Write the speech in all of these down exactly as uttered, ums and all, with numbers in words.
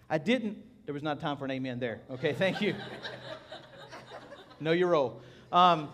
I didn't, there was not time for an amen there. Okay, thank you. Know your role. Um,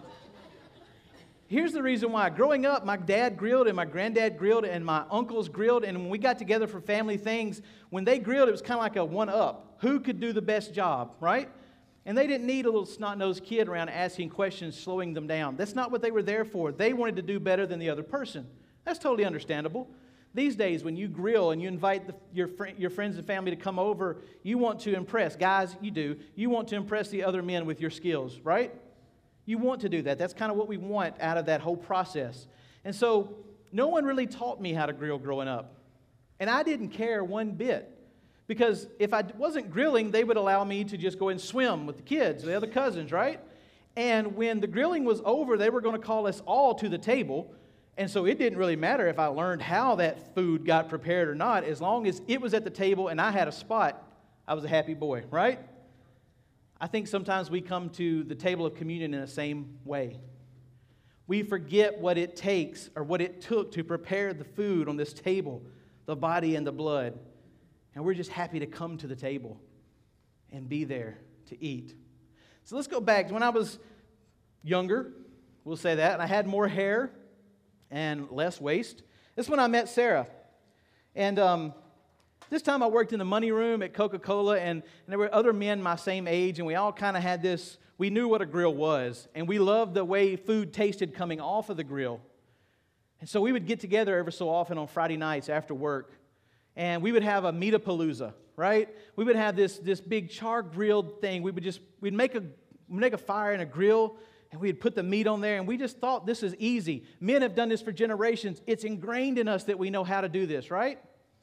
here's the reason why. Growing up, my dad grilled and my granddad grilled and my uncles grilled. And when we got together for family things, when they grilled, it was kind of like a one-up. Who could do the best job, right? And they didn't need a little snot-nosed kid around asking questions, slowing them down. That's not what they were there for. They wanted to do better than the other person. That's totally understandable. These days, when you grill and you invite the, your, fr- your friends and family to come over, you want to impress. Guys, you do. You want to impress the other men with your skills, right? You want to do that. That's kind of what we want out of that whole process. And so, no one really taught me how to grill growing up. And I didn't care one bit. Because if I wasn't grilling, they would allow me to just go and swim with the kids, the other cousins, right? And when the grilling was over, they were going to call us all to the table. And so it didn't really matter if I learned how that food got prepared or not. As long as it was at the table and I had a spot, I was a happy boy, right? I think sometimes we come to the table of communion in the same way. We forget what it takes or what it took to prepare the food on this table, the body and the blood. And we're just happy to come to the table and be there to eat. So let's go back to when I was younger, we'll say that, and I had more hair and less waist. This is when I met Sarah. And um, this time I worked in the money room at Coca-Cola, and, and there were other men my same age, and we all kind of had this, we knew what a grill was, and we loved the way food tasted coming off of the grill. And so we would get together every so often on Friday nights after work, and we would have a meat-a-palooza, right? We would have this, this big char-grilled thing. We would just, we'd make a, make a fire in a grill, and we'd put the meat on there, and we just thought this is easy. Men have done this for generations. It's ingrained in us that we know how to do this, right?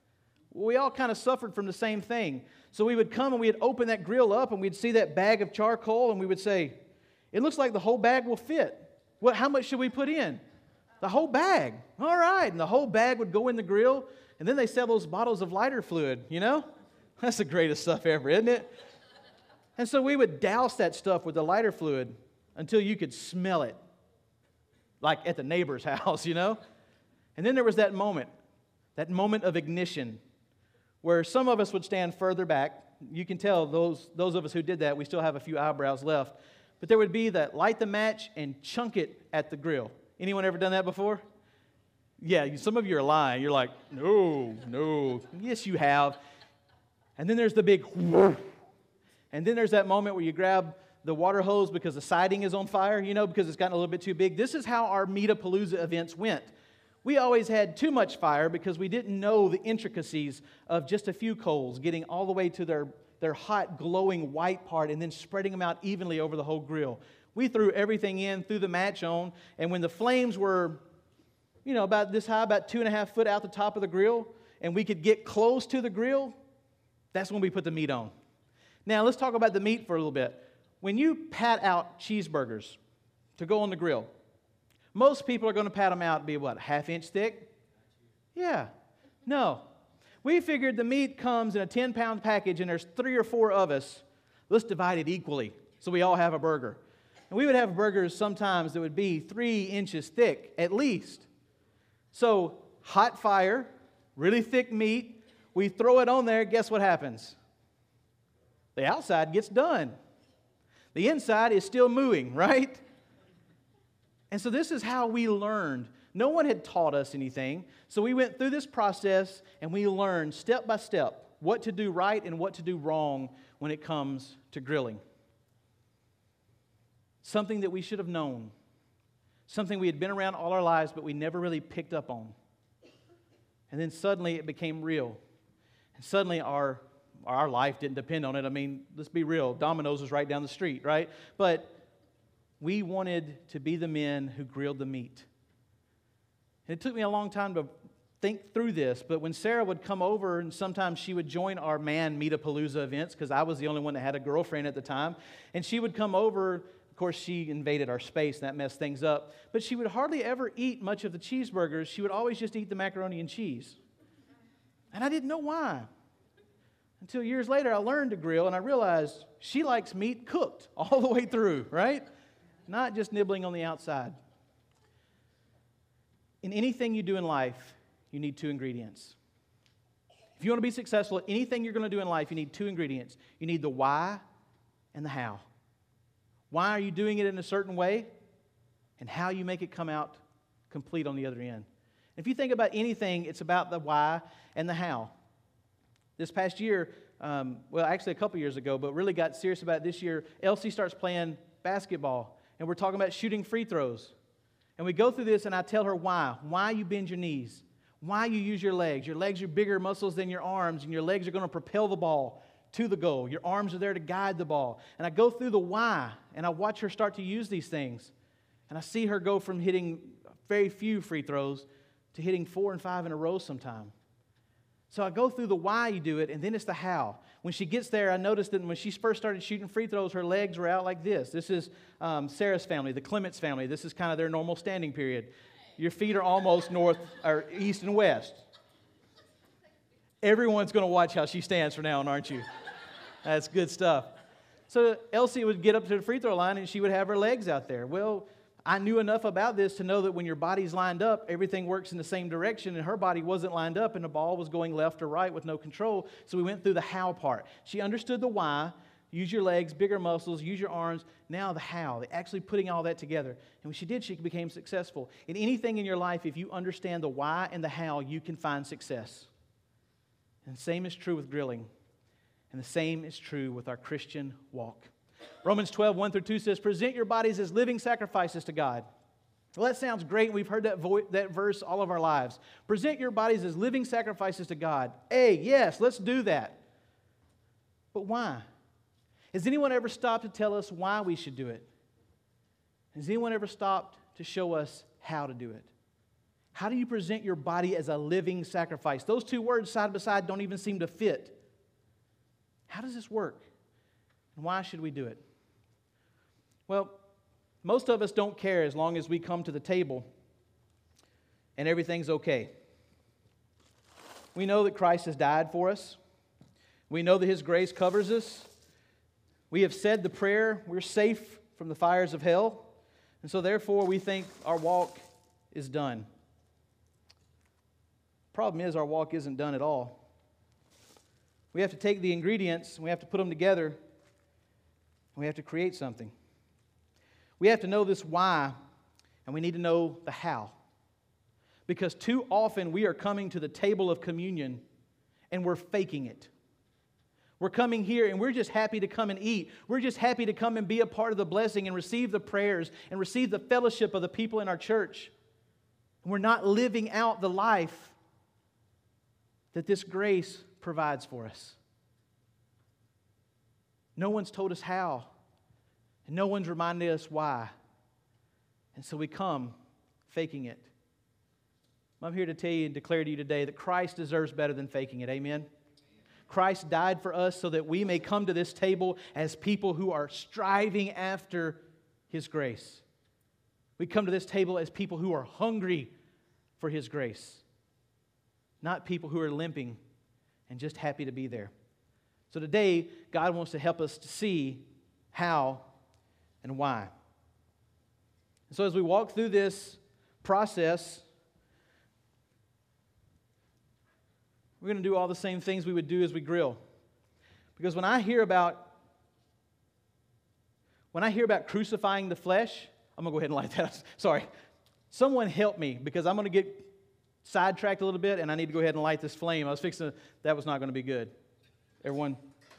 We all kind of suffered from the same thing. So we would come and we'd open that grill up, and we'd see that bag of charcoal, and we would say, it looks like the whole bag will fit. What? How much should we put in? The whole bag. All right. And the whole bag would go in the grill, and then they sell those bottles of lighter fluid, you know? That's the greatest stuff ever, isn't it? And so we would douse that stuff with the lighter fluid until you could smell it, like at the neighbor's house, you know? And then there was that moment, that moment of ignition, where some of us would stand further back. You can tell those, those of us who did that, we still have a few eyebrows left. But there would be that light the match and chunk it at the grill. Anyone ever done that before? Yeah, some of you are lying. You're like, no, no. Yes, you have. And then there's the big whoosh. And then there's that moment where you grab the water hose because the siding is on fire, you know, because it's gotten a little bit too big. This is how our Meat-a-Palooza events went. We always had too much fire because we didn't know the intricacies of just a few coals getting all the way to their, their hot, glowing white part and then spreading them out evenly over the whole grill. We threw everything in, threw the match on, and when the flames were, you know, about this high, about two and a half foot out the top of the grill, and we could get close to the grill, that's when we put the meat on. Now, let's talk about the meat for a little bit. When you pat out cheeseburgers to go on the grill, most people are going to pat them out and be, what, half inch thick? Yeah. No. We figured the meat comes in a ten-pound package, and there's three or four of us. Let's divide it equally so we all have a burger. And we would have burgers sometimes that would be three inches thick, at least. So, hot fire, really thick meat, we throw it on there, guess what happens? The outside gets done. The inside is still mooing, right? And so this is how we learned. No one had taught us anything. So we went through this process and we learned step by step what to do right and what to do wrong when it comes to grilling. Something that we should have known. Something we had been around all our lives but we never really picked up on. And then suddenly it became real. And suddenly our, our life didn't depend on it. I mean, let's be real. Domino's was right down the street, right? But we wanted to be the men who grilled the meat. And it took me a long time to think through this, but when Sarah would come over, and sometimes she would join our man Meat-a-Palooza events, because I was the only one that had a girlfriend at the time, and she would come over. Of course, she invaded our space, and that messed things up, but she would hardly ever eat much of the cheeseburgers. She would always just eat the macaroni and cheese. And I didn't know why. Until years later, I learned to grill, and I realized she likes meat cooked all the way through, right? Not just nibbling on the outside. In anything you do in life, you need two ingredients. If you want to be successful at anything you're going to do in life, you need two ingredients. You need the why and the how. Why are you doing it in a certain way? And how you make it come out complete on the other end. If you think about anything, it's about the why and the how. This past year, um, well, actually a couple years ago, but really got serious about it this year, Elsie starts playing basketball, and we're talking about shooting free throws. And we go through this, and I tell her why. Why you bend your knees. Why you use your legs. Your legs are bigger muscles than your arms, and your legs are going to propel the ball to the goal. Your arms are there to guide the ball. And I go through the why, and I watch her start to use these things. And I see her go from hitting very few free throws to hitting four and five in a row sometime. So I go through the why you do it, and then it's the how. When she gets there, I noticed that when she first started shooting free throws, her legs were out like this. This is um, Sarah's family, the Clements family. This is kind of their normal standing period. Your feet are almost north or east and west. Everyone's going to watch how she stands from now on, aren't you? That's good stuff. So Elsie would get up to the free throw line, and she would have her legs out there. Well, I knew enough about this to know that when your body's lined up, everything works in the same direction, and her body wasn't lined up, and the ball was going left or right with no control. So we went through the how part. She understood the why. Use your legs, bigger muscles, use your arms. Now the how, the actually putting all that together. And when she did, she became successful. In anything in your life, if you understand the why and the how, you can find success. And the same is true with grilling. And the same is true with our Christian walk. Romans twelve, one through two says, present your bodies as living sacrifices to God. Well, that sounds great. We've heard that, vo- that verse all of our lives. Present your bodies as living sacrifices to God. Hey, yes, let's do that. But why? Has anyone ever stopped to tell us why we should do it? Has anyone ever stopped to show us how to do it? How do you present your body as a living sacrifice? Those two words side by side don't even seem to fit. How does this work? And why should we do it? Well, most of us don't care as long as we come to the table and everything's okay. We know that Christ has died for us. We know that His grace covers us. We have said the prayer, we're safe from the fires of hell. And so therefore we think our walk is done. Problem is, our walk isn't done at all. We have to take the ingredients, we have to put them together, and we have to create something. We have to know this why, and we need to know the how. Because too often we are coming to the table of communion and we're faking it. We're coming here and we're just happy to come and eat. We're just happy to come and be a part of the blessing and receive the prayers and receive the fellowship of the people in our church. And we're not living out the life that this grace provides for us. No one's told us how, and no one's reminded us why. And so we come faking it. I'm here to tell you and declare to you today that Christ deserves better than faking it. Amen? Christ died for us so that we may come to this table as people who are striving after His grace. We come to this table as people who are hungry for His grace, not people who are limping and just happy to be there. So today, God wants to help us to see how and why. So as we walk through this process, we're going to do all the same things we would do as we grill. Because when I hear about when I hear about crucifying the flesh, I'm going to go ahead and light that. Sorry. Someone help me, because I'm going to get sidetracked a little bit and I need to go ahead and light this flame. I was fixing to, that was not going to be good. Everyone.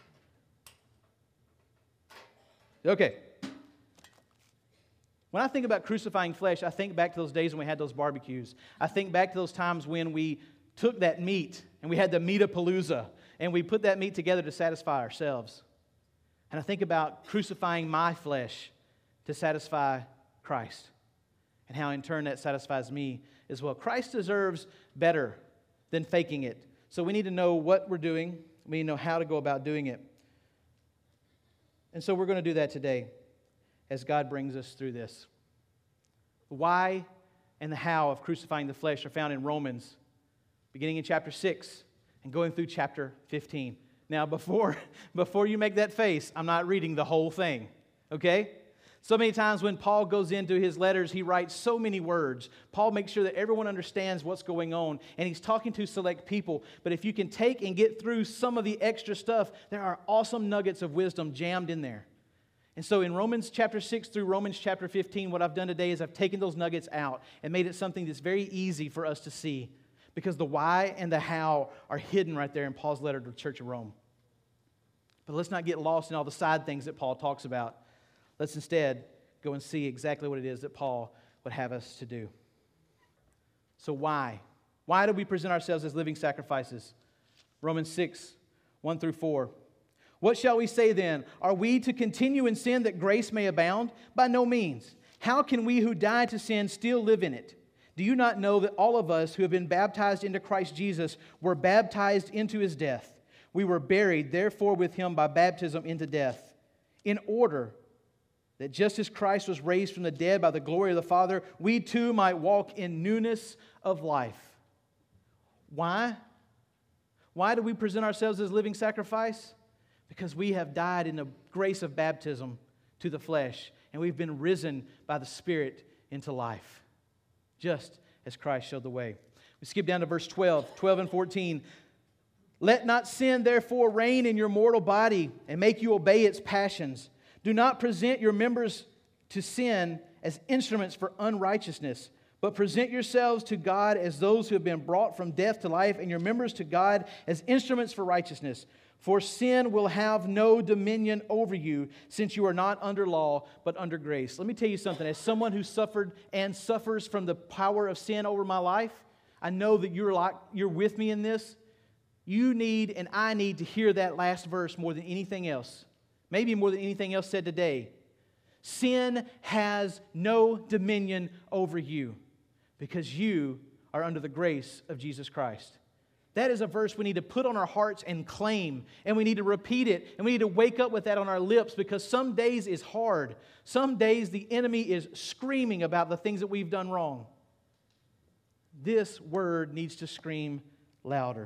Okay. When I think about crucifying flesh, I think back to those days when we had those barbecues. I think back to those times when we took that meat and we had the meat-a-palooza and we put that meat together to satisfy ourselves. And I think about crucifying my flesh to satisfy Christ and how in turn that satisfies me as well. Christ deserves better than faking it. So we need to know what we're doing. We need to know how to go about doing it. And so we're going to do that today as God brings us through this. The why and the how of crucifying the flesh are found in Romans, beginning in chapter six and going through chapter fifteen. Now, before, before you make that face, I'm not reading the whole thing, okay? So many times when Paul goes into his letters, he writes so many words. Paul makes sure that everyone understands what's going on, and he's talking to select people. But if you can take and get through some of the extra stuff, there are awesome nuggets of wisdom jammed in there. And so in Romans chapter six through Romans chapter fifteen, what I've done today is I've taken those nuggets out and made it something that's very easy for us to see, because the why and the how are hidden right there in Paul's letter to the Church of Rome. But let's not get lost in all the side things that Paul talks about. Let's instead go and see exactly what it is that Paul would have us to do. So why? Why do we present ourselves as living sacrifices? Romans six, one through four. What shall we say then? Are we to continue in sin that grace may abound? By no means. How can we who died to sin still live in it? Do you not know that all of us who have been baptized into Christ Jesus were baptized into His death? We were buried, therefore, with Him by baptism into death, in order that just as Christ was raised from the dead by the glory of the Father, we too might walk in newness of life. Why? Why do we present ourselves as living sacrifice? Because we have died in the grace of baptism to the flesh, and we've been risen by the Spirit into life, just as Christ showed the way. We skip down to verse twelve, twelve and fourteen. Let not sin therefore reign in your mortal body and make you obey its passions. Do not present your members to sin as instruments for unrighteousness, but present yourselves to God as those who have been brought from death to life, and your members to God as instruments for righteousness. For sin will have no dominion over you, since you are not under law, but under grace. Let me tell you something. As someone who suffered and suffers from the power of sin over my life, I know that you're like, you're with me in this. You need and I need to hear that last verse more than anything else. Maybe more than anything else said today. Sin has no dominion over you because you are under the grace of Jesus Christ. That is a verse we need to put on our hearts and claim, and we need to repeat it, and we need to wake up with that on our lips, because some days is hard. Some days the enemy is screaming about the things that we've done wrong. This word needs to scream louder.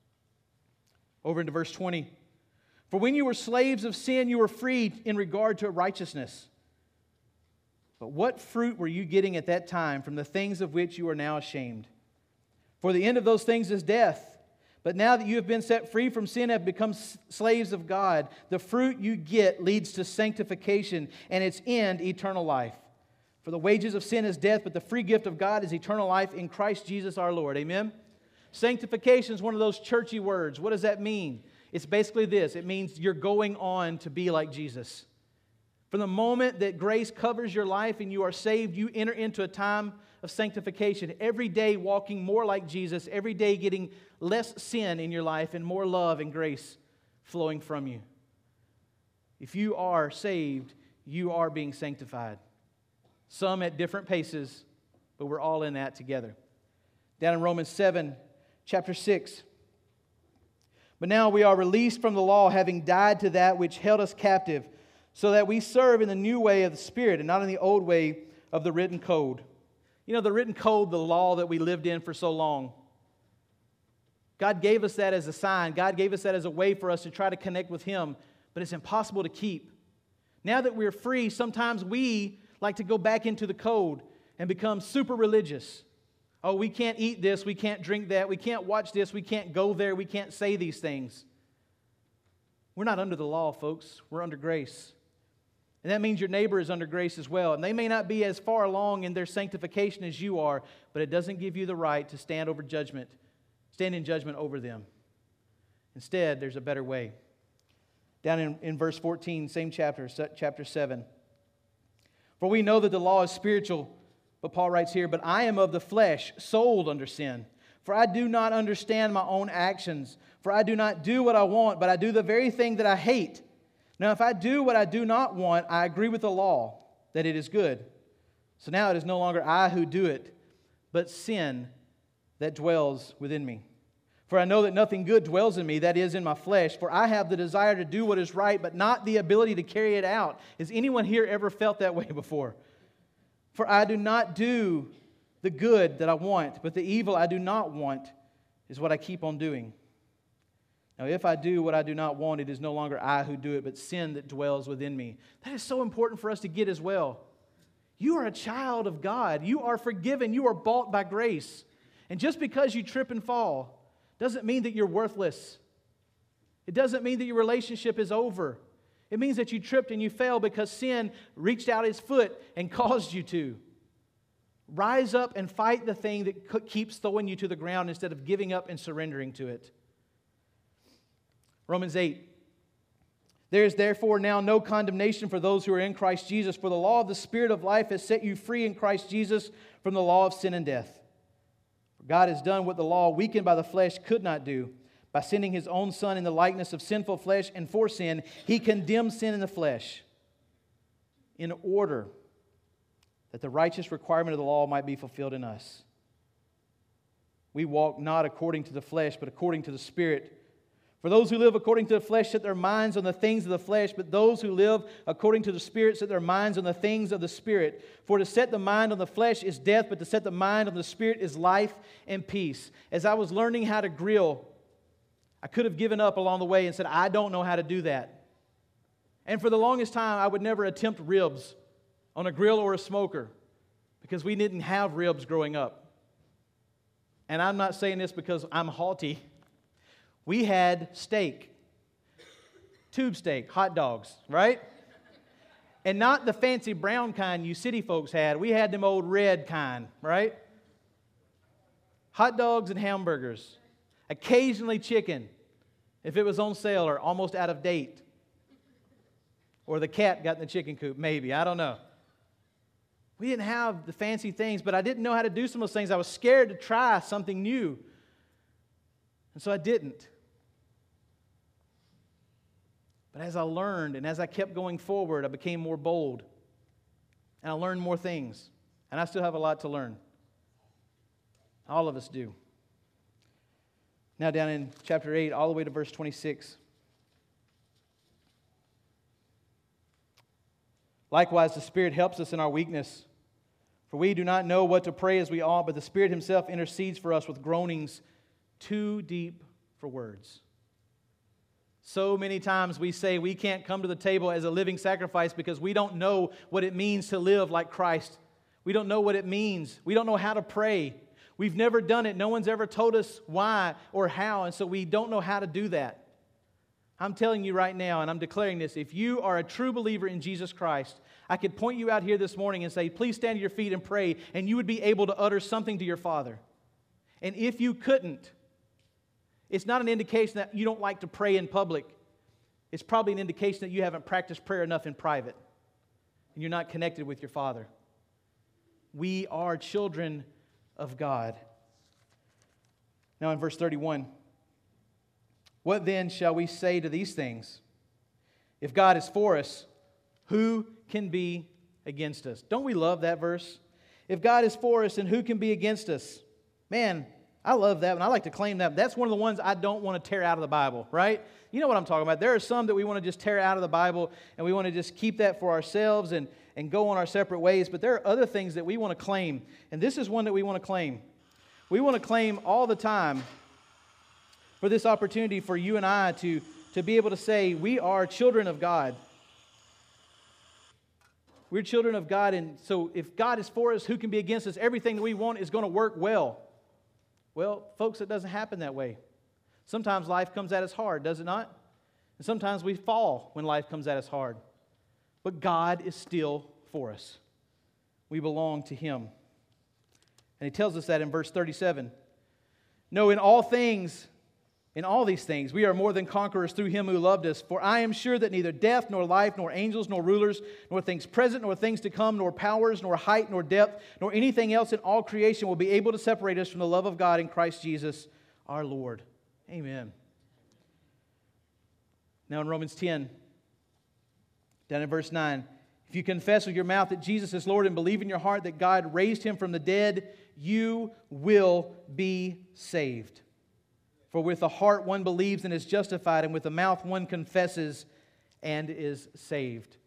Over into verse twenty. For when you were slaves of sin, you were free in regard to righteousness. But what fruit were you getting at that time from the things of which you are now ashamed? For the end of those things is death. But now that you have been set free from sin and have become slaves of God, the fruit you get leads to sanctification, and its end, eternal life. For the wages of sin is death, but the free gift of God is eternal life in Christ Jesus our Lord. Amen? Sanctification is one of those churchy words. What does that mean? It's basically this. It means you're going on to be like Jesus. From the moment that grace covers your life and you are saved, you enter into a time of sanctification. Every day walking more like Jesus. Every day getting less sin in your life and more love and grace flowing from you. If you are saved, you are being sanctified. Some at different paces, but we're all in that together. Down in Romans seven, chapter six. But now we are released from the law, having died to that which held us captive, so that we serve in the new way of the Spirit and not in the old way of the written code. You know, the written code, the law that we lived in for so long. God gave us that as a sign. God gave us that as a way for us to try to connect with Him, but it's impossible to keep. Now that we're free, sometimes we like to go back into the code and become super religious. Oh, we can't eat this, we can't drink that, we can't watch this, we can't go there, we can't say these things. We're not under the law, folks. We're under grace. And that means your neighbor is under grace as well. And they may not be as far along in their sanctification as you are, but it doesn't give you the right to stand over judgment, stand in judgment over them. Instead, there's a better way. Down in, in verse fourteen, same chapter, chapter seven. For we know that the law is spiritual, but Paul writes here, but I am of the flesh, sold under sin. For I do not understand my own actions. For I do not do what I want, but I do the very thing that I hate. Now, if I do what I do not want, I agree with the law that it is good. So now it is no longer I who do it, but sin that dwells within me. For I know that nothing good dwells in me, that is, in my flesh. For I have the desire to do what is right, but not the ability to carry it out. Has anyone here ever felt that way before? For I do not do the good that I want, but the evil I do not want is what I keep on doing. Now, if I do what I do not want, it is no longer I who do it, but sin that dwells within me. That is so important for us to get as well. You are a child of God. You are forgiven. You are bought by grace. And just because you trip and fall doesn't mean that you're worthless. It doesn't mean that your relationship is over. It means that you tripped and you fell because sin reached out its foot and caused you to. Rise up and fight the thing that keeps throwing you to the ground instead of giving up and surrendering to it. Romans eight. There is therefore now no condemnation for those who are in Christ Jesus, for the law of the Spirit of life has set you free in Christ Jesus from the law of sin and death. For God has done what the law, weakened by the flesh, could not do. By sending His own Son in the likeness of sinful flesh and for sin, He condemned sin in the flesh in order that the righteous requirement of the law might be fulfilled in us. We walk not according to the flesh, but according to the Spirit. For those who live according to the flesh set their minds on the things of the flesh, but those who live according to the Spirit set their minds on the things of the Spirit. For to set the mind on the flesh is death, but to set the mind on the Spirit is life and peace. As I was learning how to grill, I could have given up along the way and said, I don't know how to do that. And for the longest time, I would never attempt ribs on a grill or a smoker because we didn't have ribs growing up. And I'm not saying this because I'm haughty. We had steak, tube steak, hot dogs, right? And not the fancy brown kind you city folks had. We had them old red kind, right? Hot dogs and hamburgers. Occasionally chicken, if it was on sale or almost out of date. Or the cat got in the chicken coop, maybe. I don't know. We didn't have the fancy things, but I didn't know how to do some of those things. I was scared to try something new. And so I didn't. But as I learned and as I kept going forward, I became more bold. And I learned more things. And I still have a lot to learn. All of us do. Now down in chapter eight, all the way to verse twenty-six. Likewise, the Spirit helps us in our weakness. For we do not know what to pray as we ought, but the Spirit Himself intercedes for us with groanings too deep for words. So many times we say we can't come to the table as a living sacrifice because we don't know what it means to live like Christ. We don't know what it means. We don't know how to pray. We've never done it. No one's ever told us why or how, and so we don't know how to do that. I'm telling you right now, and I'm declaring this, if you are a true believer in Jesus Christ, I could point you out here this morning and say, please stand to your feet and pray, and you would be able to utter something to your Father. And if you couldn't, it's not an indication that you don't like to pray in public. It's probably an indication that you haven't practiced prayer enough in private, and you're not connected with your Father. We are children of God. Now in verse thirty-one, what then shall we say to these things? If God is for us, who can be against us? Don't we love that verse? If God is for us, then who can be against us? Man, I love that, and I like to claim that. That's one of the ones I don't want to tear out of the Bible, right? You know what I'm talking about. There are some that we want to just tear out of the Bible, and we want to just keep that for ourselves and, and go on our separate ways. But there are other things that we want to claim, and this is one that we want to claim. We want to claim all the time for this opportunity for you and I to, to be able to say, we are children of God. We're children of God, and so if God is for us, who can be against us? Everything that we want is going to work well. Well, folks, it doesn't happen that way. Sometimes life comes at us hard, does it not? And sometimes we fall when life comes at us hard. But God is still for us. We belong to Him. And He tells us that in verse thirty-seven. No, in all things, in all these things, we are more than conquerors through Him who loved us. For I am sure that neither death, nor life, nor angels, nor rulers, nor things present, nor things to come, nor powers, nor height, nor depth, nor anything else in all creation will be able to separate us from the love of God in Christ Jesus our Lord. Amen. Now in Romans ten, down in verse nine, if you confess with your mouth that Jesus is Lord and believe in your heart that God raised Him from the dead, you will be saved. For with the heart one believes and is justified, and with the mouth one confesses and is saved.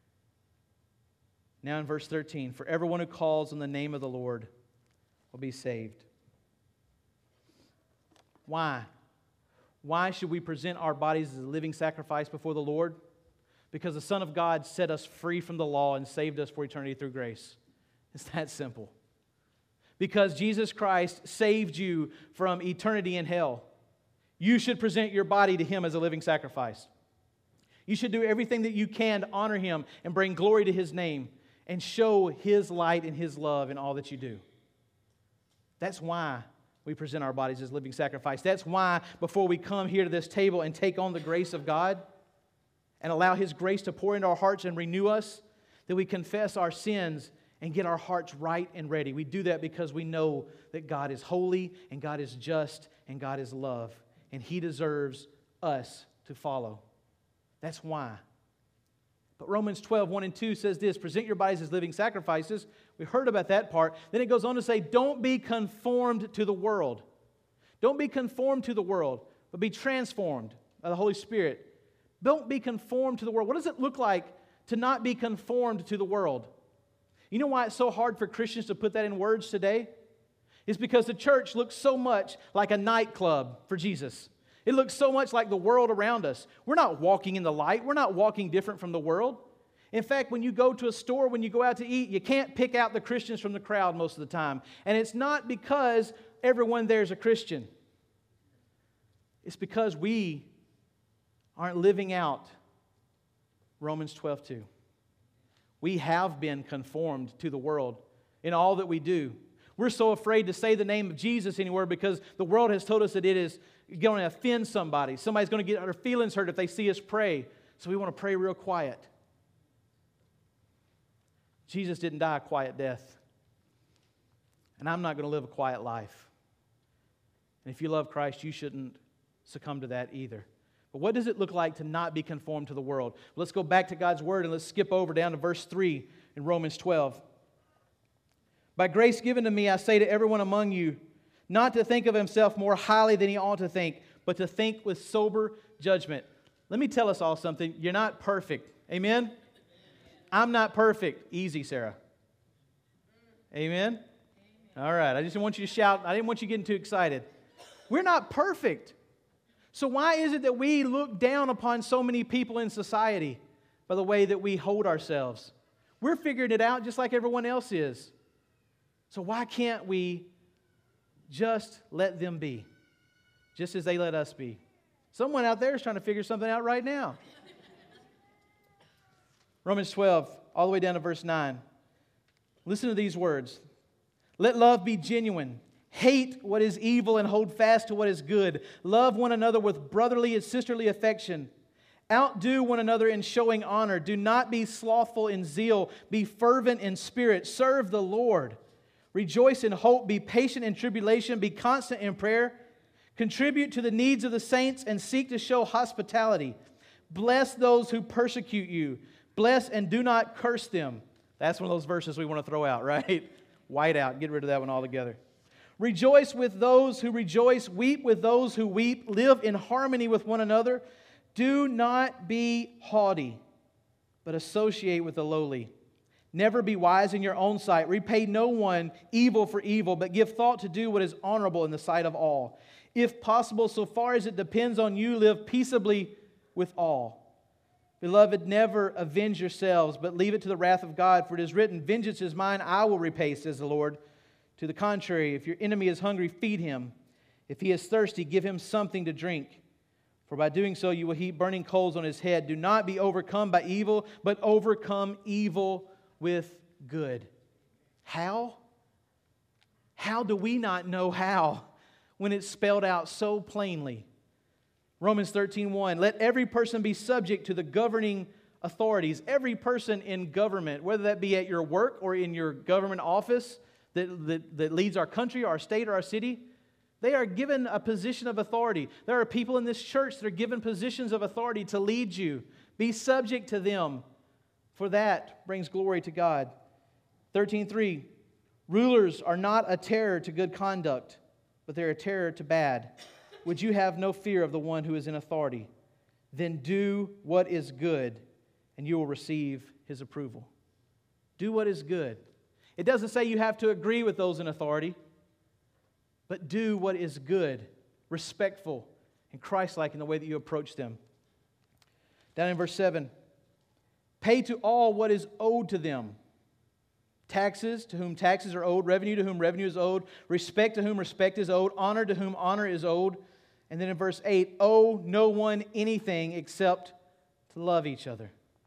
Now in verse thirteen, for everyone who calls on the name of the Lord will be saved. Why? Why should we present our bodies as a living sacrifice before the Lord? Because the Son of God set us free from the law and saved us for eternity through grace. It's that simple. Because Jesus Christ saved you from eternity in hell, you should present your body to Him as a living sacrifice. You should do everything that you can to honor Him and bring glory to His name and show His light and His love in all that you do. That's why we present our bodies as living sacrifice. That's why before we come here to this table and take on the grace of God and allow His grace to pour into our hearts and renew us, that we confess our sins and get our hearts right and ready. We do that because we know that God is holy and God is just and God is love, and He deserves us to follow. That's why. But Romans twelve, one and two says this, present your bodies as living sacrifices. We heard about that part. Then it goes on to say, don't be conformed to the world. Don't be conformed to the world, but be transformed by the Holy Spirit. Don't be conformed to the world. What does it look like to not be conformed to the world? You know why it's so hard for Christians to put that in words today? It's because the church looks so much like a nightclub for Jesus. It looks so much like the world around us. We're not walking in the light. We're not walking different from the world. In fact, when you go to a store, when you go out to eat, you can't pick out the Christians from the crowd most of the time. And it's not because everyone there is a Christian. It's because we aren't living out Romans twelve two. We have been conformed to the world in all that we do. We're so afraid to say the name of Jesus anywhere because the world has told us that it is going to offend somebody. Somebody's going to get their feelings hurt if they see us pray. So we want to pray real quiet. Jesus didn't die a quiet death. And I'm not going to live a quiet life. And if you love Christ, you shouldn't succumb to that either. But what does it look like to not be conformed to the world? Let's go back to God's Word and let's skip over down to verse three in Romans twelve. By grace given to me, I say to everyone among you, not to think of himself more highly than he ought to think, but to think with sober judgment. Let me tell us all something. You're not perfect. Amen? Amen. I'm not perfect. Easy, Sarah. Amen? Amen? All right. I just didn't want you to shout. I didn't want you getting too excited. We're not perfect. So why is it that we look down upon so many people in society by the way that we hold ourselves? We're figuring it out just like everyone else is. So why can't we just let them be, just as they let us be? Someone out there is trying to figure something out right now. Romans twelve, all the way down to verse nine. Listen to these words. Let love be genuine. Hate what is evil and hold fast to what is good. Love one another with brotherly and sisterly affection. Outdo one another in showing honor. Do not be slothful in zeal. Be fervent in spirit. Serve the Lord. Rejoice in hope. Be patient in tribulation. Be constant in prayer. Contribute to the needs of the saints and seek to show hospitality. Bless those who persecute you. Bless and do not curse them. That's one of those verses we want to throw out, right? White out. Get rid of that one altogether. Rejoice with those who rejoice. Weep with those who weep. Live in harmony with one another. Do not be haughty, but associate with the lowly. Never be wise in your own sight. Repay no one evil for evil, but give thought to do what is honorable in the sight of all. If possible, so far as it depends on you, live peaceably with all. Beloved, never avenge yourselves, but leave it to the wrath of God. For it is written, vengeance is mine, I will repay, says the Lord. To the contrary, if your enemy is hungry, feed him. If he is thirsty, give him something to drink. For by doing so, you will heap burning coals on his head. Do not be overcome by evil, but overcome evil with good. How? How do we not know how when it's spelled out so plainly? Romans thirteen one, let every person be subject to the governing authorities. Every person in government, whether that be at your work or in your government office that, that, that leads our country, our state, or our city, they are given a position of authority. There are people in this church that are given positions of authority to lead you. Be subject to them, for that brings glory to God. thirteen three, rulers are not a terror to good conduct, but they're a terror to bad. Would you have no fear of the one who is in authority? Then do what is good, and you will receive his approval. Do what is good. It doesn't say you have to agree with those in authority, but do what is good, respectful, and Christ-like in the way that you approach them. Down in verse seven, pay to all what is owed to them. Taxes to whom taxes are owed, revenue to whom revenue is owed, respect to whom respect is owed, honor to whom honor is owed. And then in verse eight, owe no one anything except to love each other.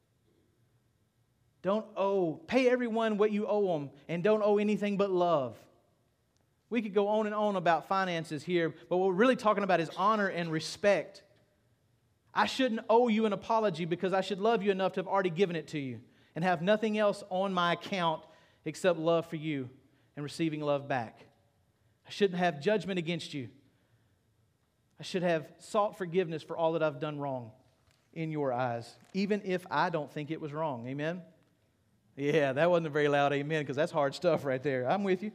Don't owe, pay everyone what you owe them, and don't owe anything but love. We could go on and on about finances here, but what we're really talking about is honor and respect. I shouldn't owe you an apology because I should love you enough to have already given it to you and have nothing else on my account except love for you and receiving love back. I shouldn't have judgment against you. I should have sought forgiveness for all that I've done wrong in your eyes, even if I don't think it was wrong. Amen? Yeah, that wasn't a very loud amen because that's hard stuff right there. I'm with you.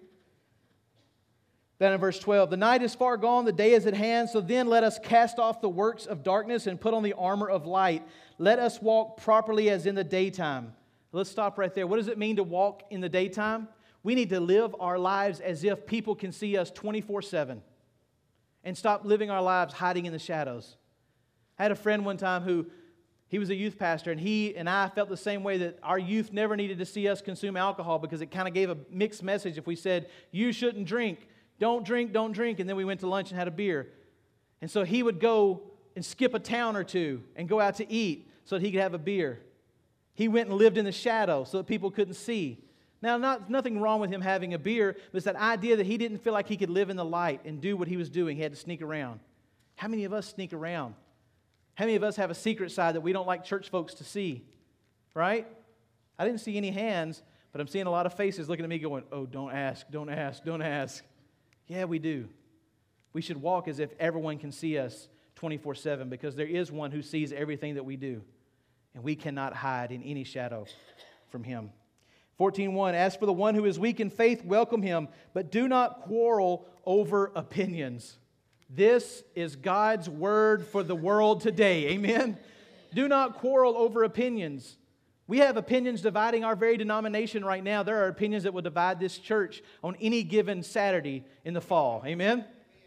Then in verse twelve, the night is far gone, the day is at hand, so then let us cast off the works of darkness and put on the armor of light. Let us walk properly as in the daytime. Let's stop right there. What does it mean to walk in the daytime? We need to live our lives as if people can see us twenty-four seven and stop living our lives hiding in the shadows. I had a friend one time who, he was a youth pastor, and he and I felt the same way that our youth never needed to see us consume alcohol because it kind of gave a mixed message if we said, you shouldn't drink, don't drink, don't drink, and then we went to lunch and had a beer. And so he would go and skip a town or two and go out to eat so that he could have a beer. He went and lived in the shadow so that people couldn't see. Now, not, nothing wrong with him having a beer, but it's that idea that he didn't feel like he could live in the light and do what he was doing. He had to sneak around. How many of us sneak around? How many of us have a secret side that we don't like church folks to see? Right? I didn't see any hands, but I'm seeing a lot of faces looking at me going, oh, don't ask, don't ask, don't ask. Yeah, we do. We should walk as if everyone can see us twenty-four seven because there is one who sees everything that we do. And we cannot hide in any shadow from Him. fourteen one, as for the one who is weak in faith, welcome him, but do not quarrel over opinions. This is God's word for the world today. Amen? Do not quarrel over opinions. We have opinions dividing our very denomination right now. There are opinions that will divide this church on any given Saturday in the fall. Amen?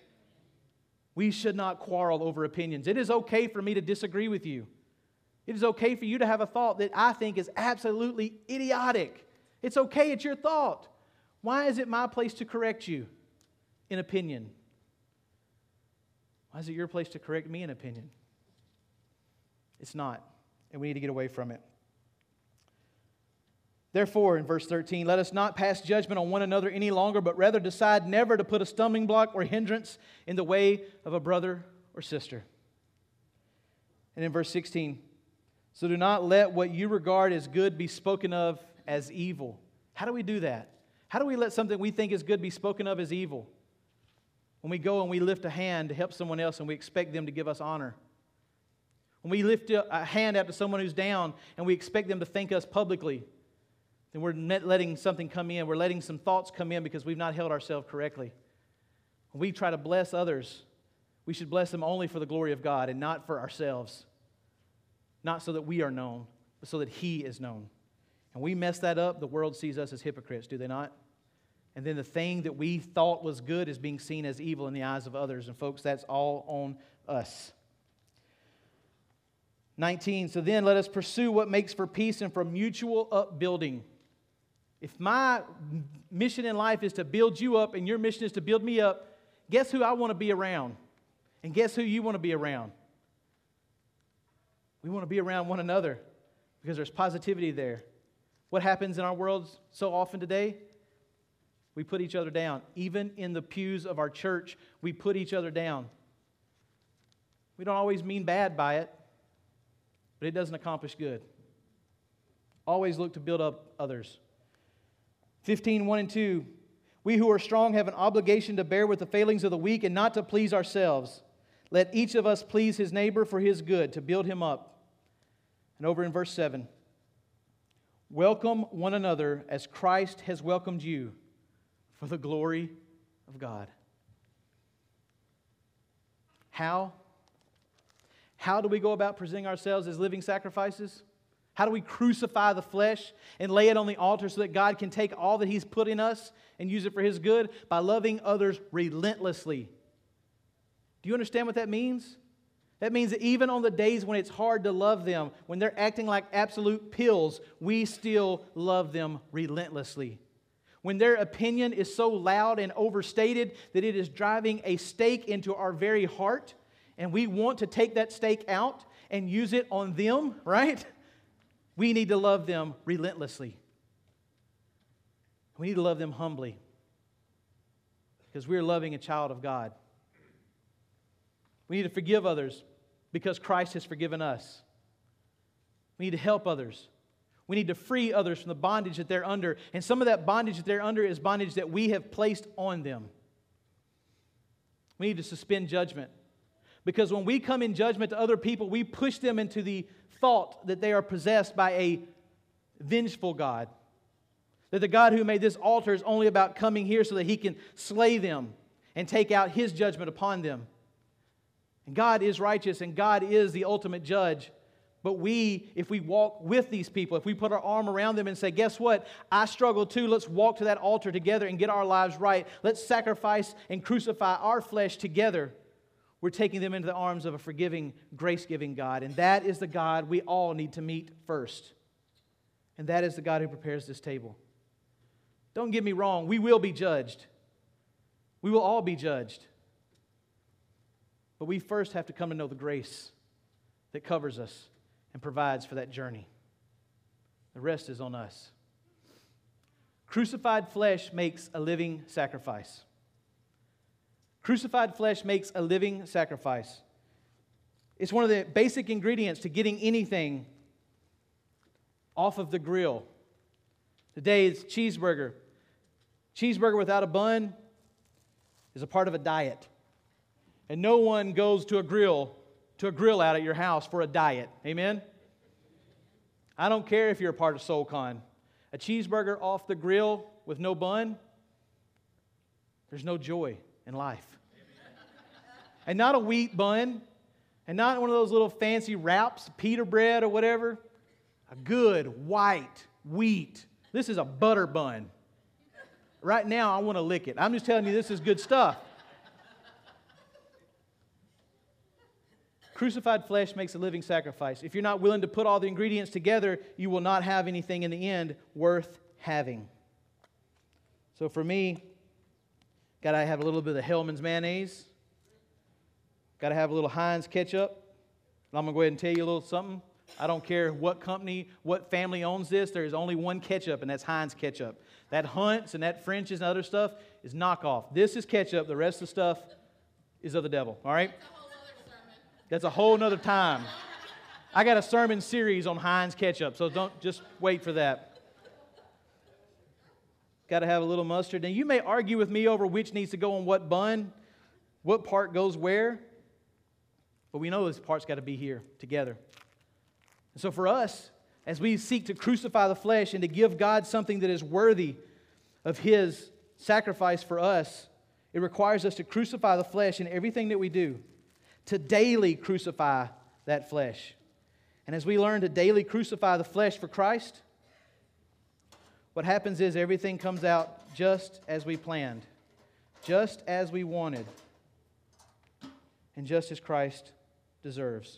We should not quarrel over opinions. It is okay for me to disagree with you. It is okay for you to have a thought that I think is absolutely idiotic. It's okay, it's your thought. Why is it my place to correct you in opinion? Why is it your place to correct me in opinion? It's not, and we need to get away from it. Therefore, in verse thirteen, let us not pass judgment on one another any longer, but rather decide never to put a stumbling block or hindrance in the way of a brother or sister. And in verse sixteen, so do not let what you regard as good be spoken of as evil. How do we do that? How do we let something we think is good be spoken of as evil? When we go and we lift a hand to help someone else and we expect them to give us honor. When we lift a hand out to someone who's down and we expect them to thank us publicly, then we're letting something come in. We're letting some thoughts come in because we've not held ourselves correctly. When we try to bless others, we should bless them only for the glory of God and not for ourselves. Not so that we are known, but so that He is known. And we mess that up, the world sees us as hypocrites, do they not? And then the thing that we thought was good is being seen as evil in the eyes of others. And folks, that's all on us. nineteen, so then let us pursue what makes for peace and for mutual upbuilding. If my mission in life is to build you up and your mission is to build me up, guess who I want to be around? And guess who you want to be around? We want to be around one another because there's positivity there. What happens in our world so often today? We put each other down. Even in the pews of our church, we put each other down. We don't always mean bad by it, but it doesn't accomplish good. Always look to build up others. fifteen, one and two. We who are strong have an obligation to bear with the failings of the weak and not to please ourselves. Let each of us please his neighbor for his good, to build him up. And over in verse seven, welcome one another as Christ has welcomed you for the glory of God. How? How do we go about presenting ourselves as living sacrifices? How do we crucify the flesh and lay it on the altar so that God can take all that He's put in us and use it for His good? By loving others relentlessly. Do you understand what that means? That means that even on the days when it's hard to love them, when they're acting like absolute pills, we still love them relentlessly. When their opinion is so loud and overstated that it is driving a stake into our very heart, and we want to take that stake out and use it on them, right? We need to love them relentlessly. We need to love them humbly because we're loving a child of God. We need to forgive others because Christ has forgiven us. We need to help others. We need to free others from the bondage that they're under. And some of that bondage that they're under is bondage that we have placed on them. We need to suspend judgment. Because when we come in judgment to other people, we push them into the thought that they are possessed by a vengeful God. That the God who made this altar is only about coming here so that He can slay them and take out His judgment upon them. And God is righteous and God is the ultimate judge. But we, if we walk with these people, if we put our arm around them and say, guess what? I struggle too. Let's walk to that altar together and get our lives right. Let's sacrifice and crucify our flesh together. We're taking them into the arms of a forgiving, grace-giving God. And that is the God we all need to meet first. And that is the God who prepares this table. Don't get me wrong. We will be judged. We will all be judged. But we first have to come to know the grace that covers us and provides for that journey. The rest is on us. Crucified flesh makes a living sacrifice. Crucified flesh makes a living sacrifice. It's one of the basic ingredients to getting anything off of the grill. Today it's cheeseburger. Cheeseburger without a bun is a part of a diet. And no one goes to a grill, to a grill out at your house for a diet. Amen? I don't care if you're a part of SoulCon. A cheeseburger off the grill with no bun, there's no joy in life. And not a wheat bun, and not one of those little fancy wraps, pita bread or whatever. A good white wheat. This is a butter bun. Right now, I want to lick it. I'm just telling you, this is good stuff. Crucified flesh makes a living sacrifice. If you're not willing to put all the ingredients together, you will not have anything in the end worth having. So for me, got to have a little bit of Hellman's mayonnaise. Got to have a little Heinz ketchup. I'm going to go ahead and tell you a little something. I don't care what company, what family owns this. There is only one ketchup, and that's Heinz ketchup. That Hunt's and that French's and other stuff is knockoff. This is ketchup. The rest of the stuff is of the devil. All right? That's a whole nother time. I got a sermon series on Heinz ketchup, so don't just wait for that. Got to have a little mustard. Now, you may argue with me over which needs to go on what bun, what part goes where, but we know this part's got to be here together. And so for us, as we seek to crucify the flesh and to give God something that is worthy of His sacrifice for us, it requires us to crucify the flesh in everything that we do, to daily crucify that flesh. And as we learn to daily crucify the flesh for Christ, what happens is everything comes out just as we planned, just as we wanted, and just as Christ deserves.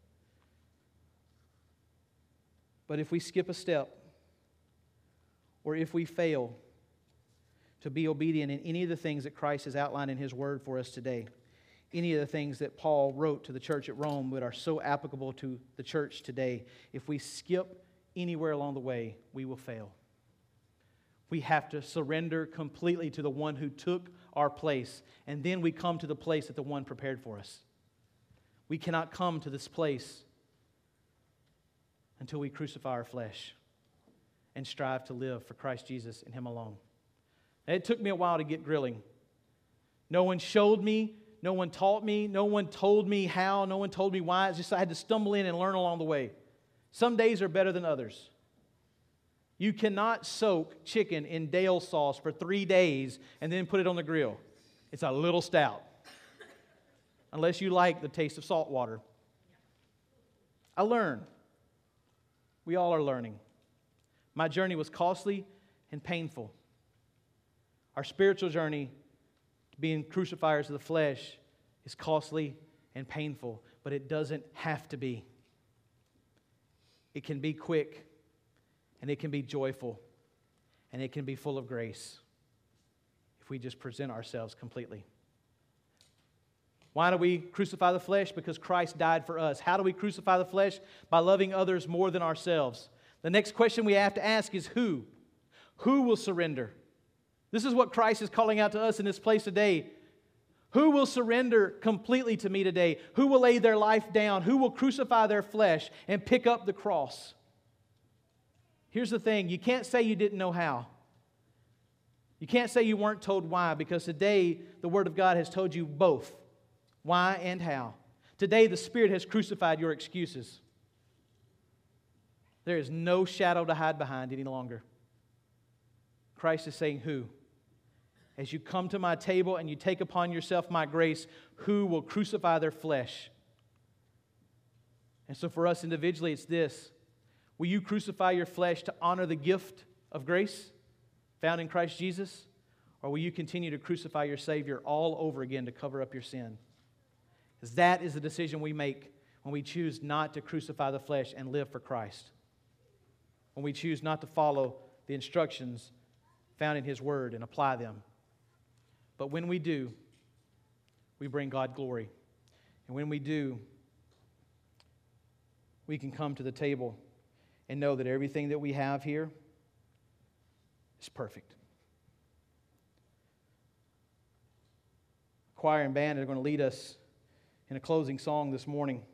But if we skip a step, or if we fail to be obedient in any of the things that Christ has outlined in His Word for us today, any of the things that Paul wrote to the church at Rome that are so applicable to the church today, if we skip anywhere along the way, we will fail. We have to surrender completely to the one who took our place, and then we come to the place that the one prepared for us. We cannot come to this place until we crucify our flesh and strive to live for Christ Jesus and Him alone. And it took me a while to get grilling. No one showed me. No one taught me. No one told me how. No one told me why. It's just I had to stumble in and learn along the way. Some days are better than others. You cannot soak chicken in Dale sauce for three days and then put it on the grill. It's a little stout. Unless you like the taste of salt water. I learned. We all are learning. My journey was costly and painful. Our spiritual journey, being crucifiers of the flesh, is costly and painful. but it doesn't have to be. It can be quick, and it can be joyful, and it can be full of grace if we just present ourselves completely. Why do we crucify the flesh? Because Christ died for us. How do we crucify the flesh? By loving others more than ourselves. The next question we have to ask is who? Who will surrender? This is what Christ is calling out to us in this place today. Who will surrender completely to me today? Who will lay their life down? Who will crucify their flesh and pick up the cross? Here's the thing. You can't say you didn't know how. You can't say you weren't told why, because today the Word of God has told you both why and how. Today the Spirit has crucified your excuses. There is no shadow to hide behind any longer. Christ is saying, who? As you come to my table and you take upon yourself my grace, who will crucify their flesh? And so for us individually, it's this. Will you crucify your flesh to honor the gift of grace found in Christ Jesus? Or will you continue to crucify your Savior all over again to cover up your sin? Because that is the decision we make when we choose not to crucify the flesh and live for Christ. When we choose not to follow the instructions found in His Word and apply them. But when we do, we bring God glory. And when we do, we can come to the table and know that everything that we have here is perfect. Choir and band are going to lead us in a closing song this morning.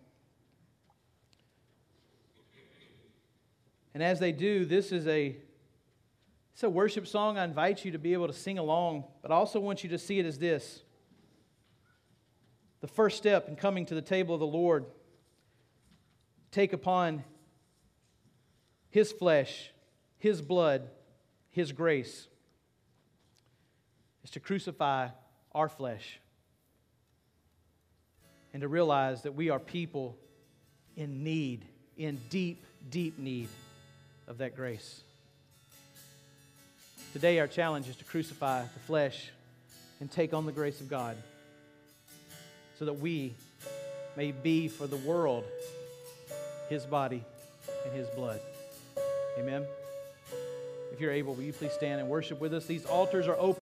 And as they do, this is a It's a worship song. I invite you to be able to sing along, but I also want you to see it as this. The first step in coming to the table of the Lord, take upon His flesh, His blood, His grace, is to crucify our flesh and to realize that we are people in need, in deep, deep need of that grace. Today our challenge is to crucify the flesh and take on the grace of God so that we may be for the world His body and His blood. Amen. If you're able, will you please stand and worship with us? These altars are open.